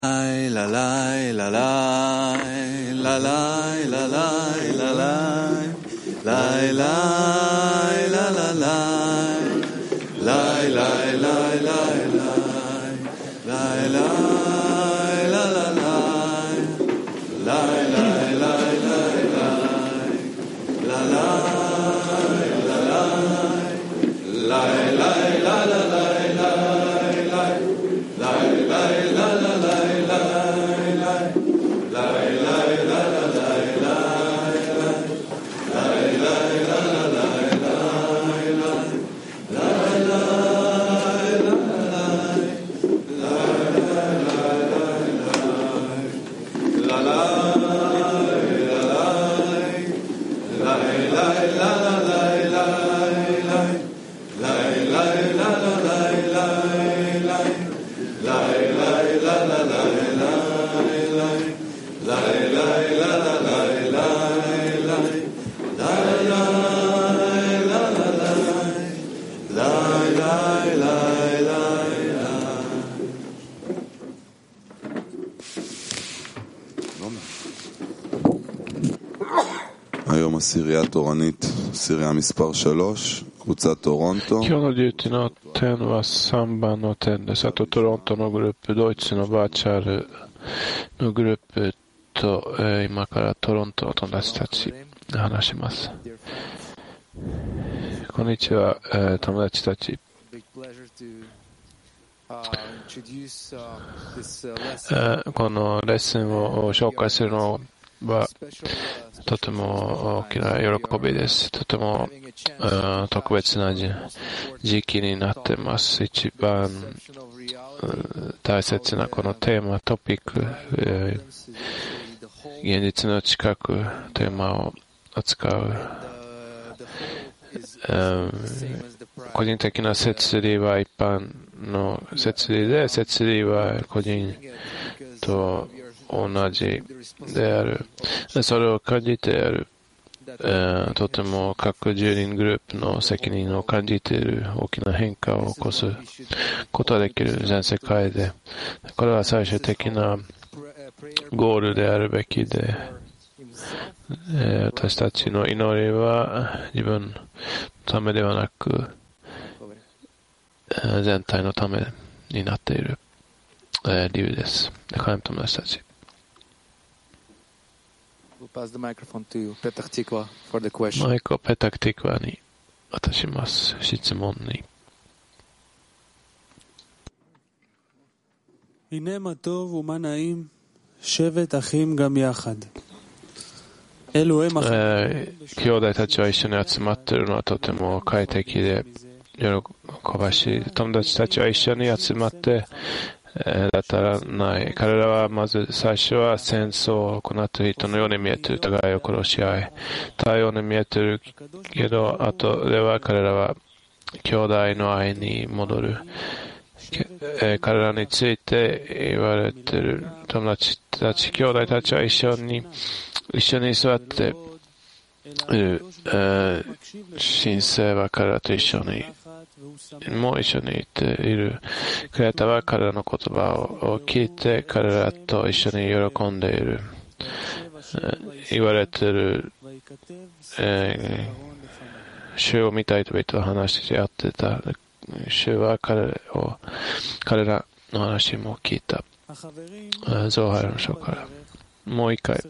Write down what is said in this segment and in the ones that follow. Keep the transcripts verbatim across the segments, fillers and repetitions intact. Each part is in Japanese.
la la la la la la la la la la la la היום הסירייה תורנית, סירייה מספר שלוש, קבוצת טורונטו. 今日のデューティの点はさんばんの点です。あとトロントのグループ、ドイツのバーチャルのグループと、えー、今からトロントの友達たちで話します。こんにちは、えー、友達たち。えー、このレッスンを紹介するのはとても大きな喜びです。とても、えー、特別な時期になっています。一番大切なこのテーマ、トピック、えー、現実の近くテーマを扱う。えー、個人的な摂理は一般の摂理で、摂理は個人と同じである。それを感じてある。えー、とても各住人グループの責任を感じている大きな変化を起こすことができる全世界で。これは最終的なゴールであるべきで、えー、私たちの祈りは自分のためではなく、えー、全体のためになっている、えー、理由です。彼の友達たち。 マイクをペタクティクワに渡します。質問に。 הנה מה טוב ומה נעים שבת אחים גם יחד. אלו הם 兄弟たちは一緒に集まっているのはとても快適で喜ばしい。友達たちは一緒に集まってだったらない。彼らはまず最初は戦争を行っている人のように見えている。互いを殺し合いたように見えているけど、後では彼らは兄弟の愛に戻る。えー、彼らについて言われている友達たち、兄弟たちは一緒に一緒に座っている。えー、神聖は彼らと一緒にもう一緒にいている。クレータは彼らの言葉を聞いて彼らと一緒に喜んでいる。言われている、えー、主を見たい人々と話し合ってた。主は彼を彼らの話も聞いた。ゾーハルの書からもう一回。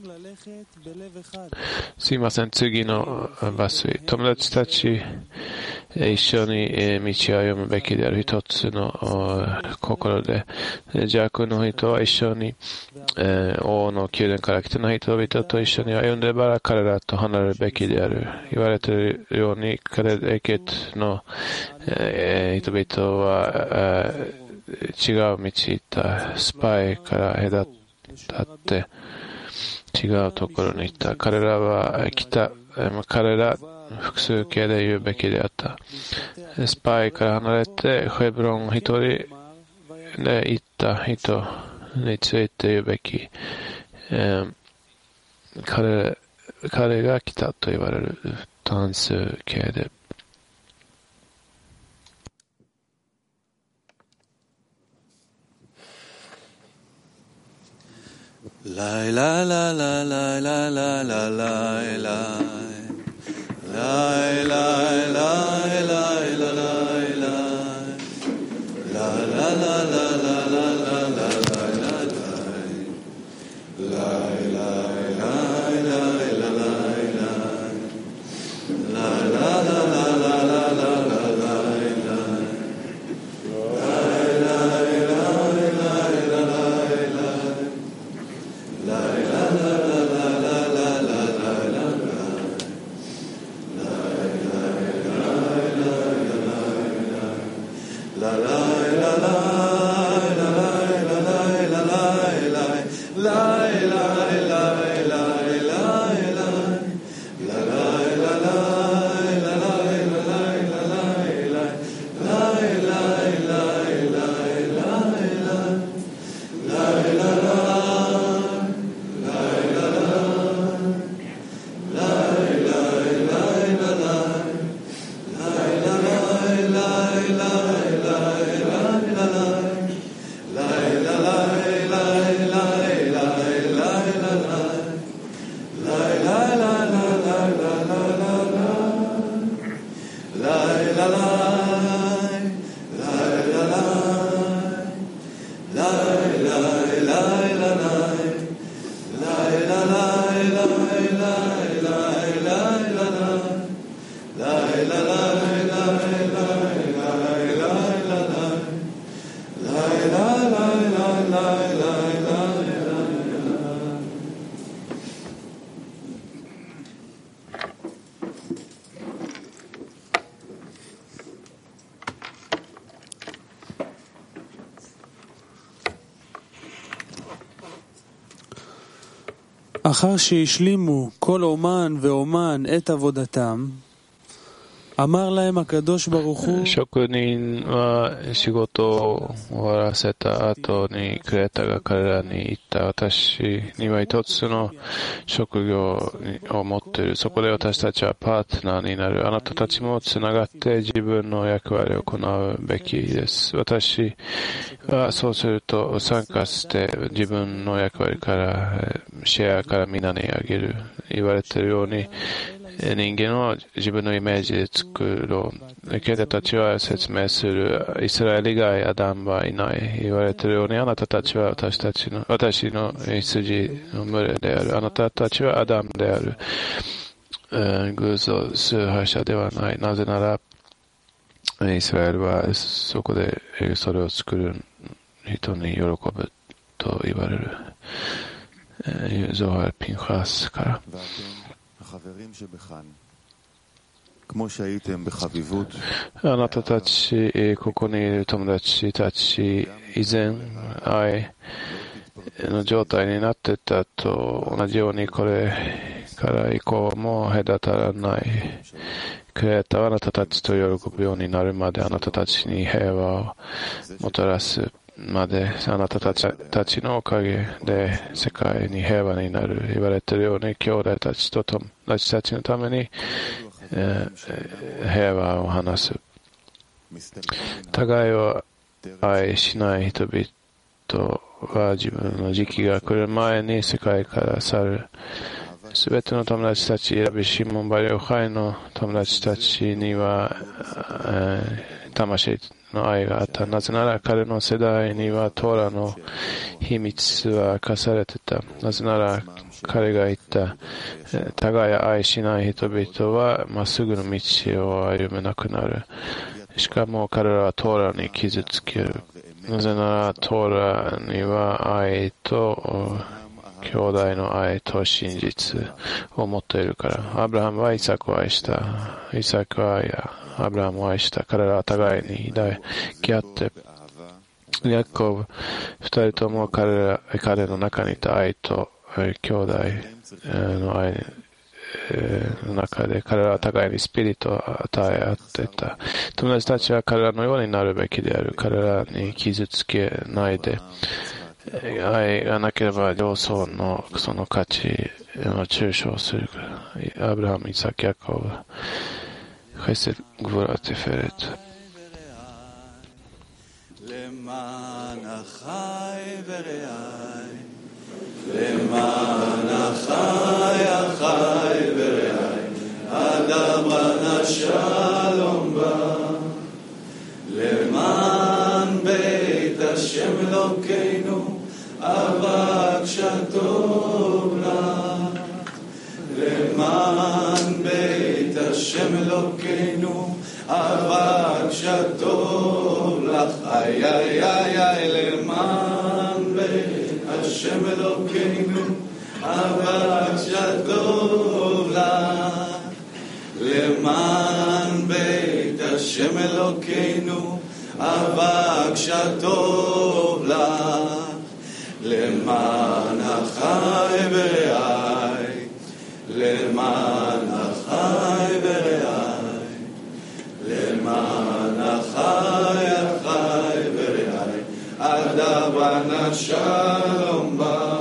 すいません、次のバス。友達たち一緒に道を歩むべきである。一つの心で邪悪の人は一緒に王の宮殿から来てない人々と一緒に歩んでばら彼らと離れるべきである。言われているように彼らエケットの人々は違う道行った。スパイから隔てだって違うところに行った。彼らは来た。彼ら複数形で言うべきであった。スパイから離れてヘブロン一人で行った人について言うべき。えー、彼彼が来たと言われる単数形で。 אחר שהשלימו כל אומן ואומן את עבודתם, אמר להם הקדוש ברוך הוא, 職人は仕事を終わらせた後にクレータが彼らに言った。私には一つの職業を持っている。そこで私たちはパートナーになる。あなたたちもつながって自分の役割を行うべきです。私はそうすると参加して自分の役割からシェアから皆にあげる。言われているように人間を自分のイメージで作ろう。兄弟たちは説明する。イスラエル以外アダムはいない。言われているようにあなたたちは私たちの、私の羊の群れである。あなたたちはアダムである。偶像崇拝者ではない。なぜならイスラエルはそこでそれを作る人に喜ぶと言われる。ゾハル・ピンハスから。あなたたち、ここにいる友達たち、以前、愛の状態になってたと同じように、これから以降も隔たらない。クレーターはあなたたちと喜ぶようになるまで、あなたたちに平和をもたらすまで、あなたたちたちのおかげで世界に平和になる。言われているように、兄弟たちと友達たちのために、えー、平和を話す。互いを愛しない人々は自分の時期が来る前に世界から去る。すべての友達たち、ラビシモン・バリオハイの友達たちには、えー、魂の愛があった。なぜなら彼の世代にはトーラの秘密は明かされてた。なぜなら彼が言った、互い愛しない人々はまっすぐの道を歩めなくなる。しかも彼らはトーラに傷つける。なぜならトーラには愛と兄弟の愛と真実を持っているから。アブラハムはイサクを愛した。イサクはアブラハムを愛した。彼らは互いに抱き合って、ヤコブ、二人とも彼ら、彼の中にいた愛と兄弟の愛の中で、彼らは互いにスピリットを与え合っていた。友達たちは彼らのようになるべきである。彼らに傷つけないで。愛がなければ両層のその価値の中傷する。アブラハム、イサク、ヤコブ、חסד גבורה תפארת. למען החי ורעי למען החי החי ורעי אדברה שלום בא למען בית השם אלוקינו אבק שטוב לך למען בית השם אלוקינו אבק שטוב לך איי איי איי איי למען בית השם אלוקינו אבק שטוב לך למען בית השם אלוקינו אבק שטוב לך למען החי ורעי למען החי ורעי למען החי החי ורעי אדברה שלום בא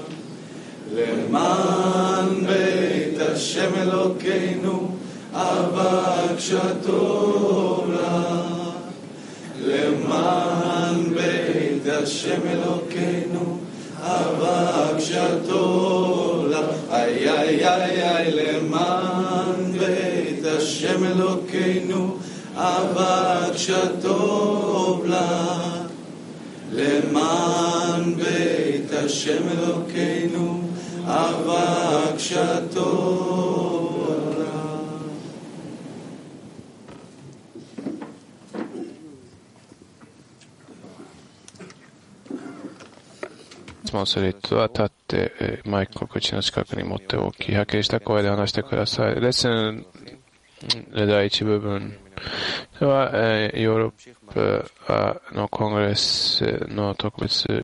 למען בית השם אלוקינו אבק שטוב לך למען בית השם אלוקינו אבק שטוב לך איי איי איי איי למען בית השם אלוקינו אבק שטוב לך למען בית השם אלוקינו אבק שטוב לך 質問する人は立ってマイクを口の近くに持っておき、波形した声で話してください。レッスン第一部分では、ヨーロッパのコングレスの特別